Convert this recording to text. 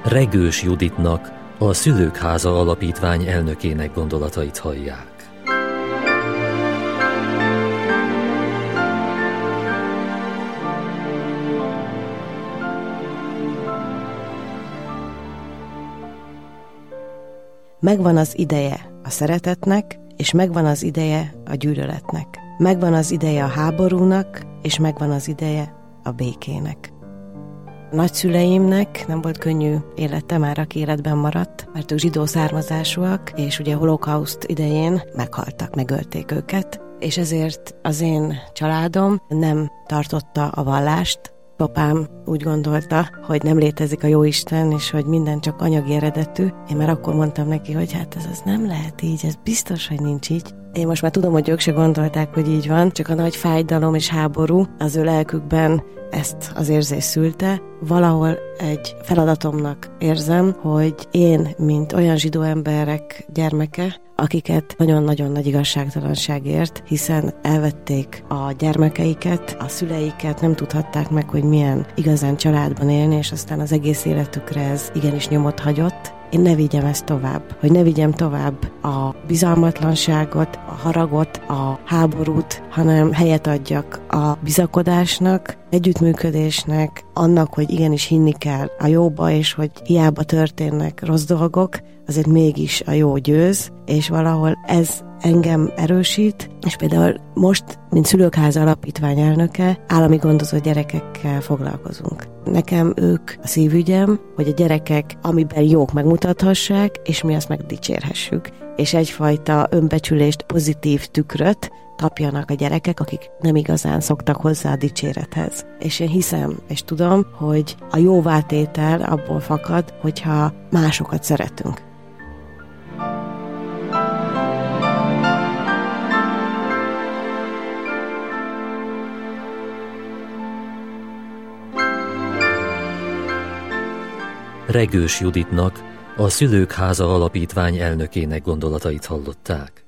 Regős Juditnak, a Szülők Háza Alapítvány elnökének gondolatait hallják. Megvan az ideje a szeretetnek, és megvan az ideje a gyűlöletnek. Megvan az ideje a háborúnak, és megvan az ideje a békének. A nagyszüleimnek nem volt könnyű élete már, aki életben maradt, mert ők zsidó származásúak, és ugye a holokauszt idején meghaltak, megölték őket, és ezért az én családom nem tartotta a vallást. Papám úgy gondolta, hogy nem létezik a jóisten, és hogy minden csak anyagi eredetű. Én már akkor mondtam neki, hogy hát ez nem lehet így, ez biztos, hogy nincs így. Én most már tudom, hogy ők se gondolták, hogy így van, csak a nagy fájdalom és háború az ő lelkükben ezt az érzést szülte. Valahol egy feladatomnak érzem, hogy én, mint olyan zsidó emberek gyermeke, akiket nagyon-nagyon nagy igazságtalanság ért, hiszen elvették a gyermekeiket, a szüleiket, nem tudhatták meg, hogy milyen igazán családban élni, és aztán az egész életükre ez igenis nyomot hagyott. Én ne vigyem ezt tovább, hogy ne vigyem tovább a bizalmatlanságot, a haragot, a háborút, hanem helyet adjak a bizakodásnak, együttműködésnek, annak, hogy igenis hinni kell a jóba, és hogy hiába történnek rossz dolgok, azért mégis a jó győz, és valahol ez engem erősít, és például most, mint Szülők Háza Alapítvány elnöke, állami gondozott gyerekekkel foglalkozunk. Nekem ők a szívügyem, hogy a gyerekek, amiben jók, megmutathassák, és mi azt megdicsérhessük. És egyfajta önbecsülést, pozitív tükröt kapjanak a gyerekek, akik nem igazán szoktak hozzá a dicsérethez. És én hiszem, és tudom, hogy a jóvátétel abból fakad, hogyha másokat szeretünk. Regős Juditnak, a Szülők Háza Alapítvány elnökének gondolatait hallották.